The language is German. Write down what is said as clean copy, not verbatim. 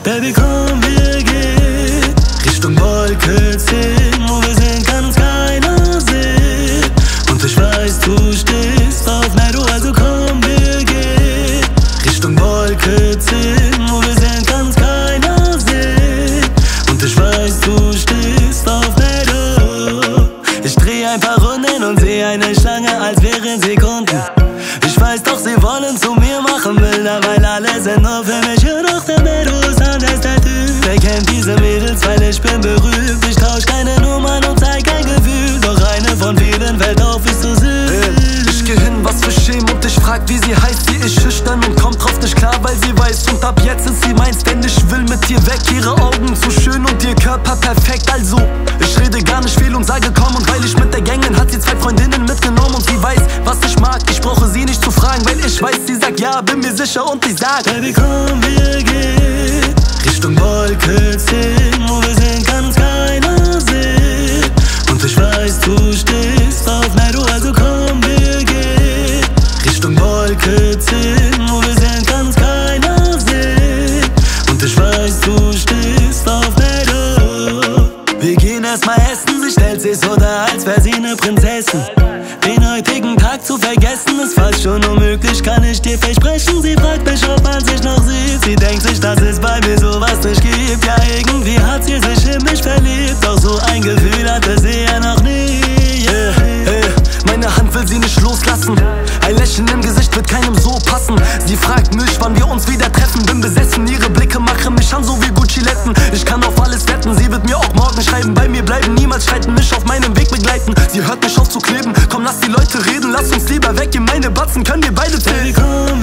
Baby, komm, wir gehen Richtung Wolke 10, wo wir sind, kann uns keiner sehen. Und ich weiß, du stehst auf Netto, also komm, wir gehen Richtung Wolke 10, wo wir sind, kann uns keiner sehen. Und ich weiß, du stehst auf Netto. Ich dreh ein paar Runden und seh eine Schlange, als wären Sekunden. Ich weiß doch, sie wollen zu mir machen Bilder, weil alle sind nur für mich. Hör doch, der Netto ist anders, der Typ. Wer kennt diese Mädels, weil ich bin berühmt. Ich tausch keine Nummern und zeig kein Gefühl, doch eine von vielen fällt auf, wie du siehst. Ich geh hin, was für Schämen, und ich frag, wie sie heißt. Sie ist schüchtern und kommt drauf nicht klar, weil sie weiß. Und ab jetzt ist sie meins, denn ich will mit ihr weg. Ihre Augen zu schön und ihr Körper perfekt. Also, ich rede gar nicht viel und sage komm. Und weil ich mit der Gang bin, hat sie 2 Freundinnen mitgenommen. Und sie weiß, was ich mag, ich brauche sie nicht zu fragen, weil ich weiß, sie sagt ja, bin mir sicher und ich sag Baby, komm, wir gehen Richtung Wolke 10, wo wir sind, kann uns keiner sehen. Und ich weiß, du stehst auf Netto, also komm, wir gehen Richtung Wolke 10, wo wir sind, kann uns keiner sehen. Und ich weiß, du stehst auf Netto. Wir gehen erstmal essen, sie stellt sich so dar, als wär sie ne Prinzessin. Den heutigen Tag zu vergessen ist fast schon unmöglich, kann ich dir versprechen. Sie fragt mich, ob man sich noch sieht. Sie denkt sich, dass es bei mir sowas nicht gibt. Ja, irgendwie hat sie sich in mich verliebt, doch so ein Gefühl hatte sie ja noch nie. Meine Hand will sie nicht loslassen. Ein Lächeln im Gesicht wird keinem so passen. Sie fragt mich, wann wir uns wieder treffen. Bin besessen, ihre Blicke machen mich an, so wie Gucci-Letten. Ich kann auf alles wetten, sie wird mir auch morgen schreiben. Bei mir bleiben, niemals streiten, mich auf meinem Weg begleiten. Sie hört nicht auf zu kleben, komm, lass die Leute reden. Lass uns lieber weggehen, meine Batzen können wir beide zählen.